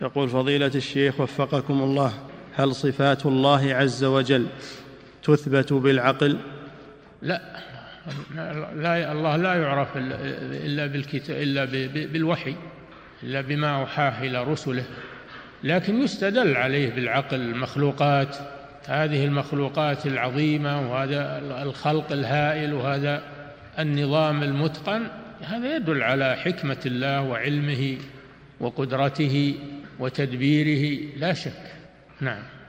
يقول فضيلة الشيخ وفقكم الله: هل صفات الله عز وجل تثبت بالعقل؟ لا، الله لا يعرف إلا بالوحي، إلا بما أوحاه إلى رسله، لكن يستدل عليه بالعقل. المخلوقات، هذه المخلوقات العظيمة وهذا الخلق الهائل وهذا النظام المتقن، هذا يدل على حكمة الله وعلمه وقدرته وتدبيره لا شك. نعم.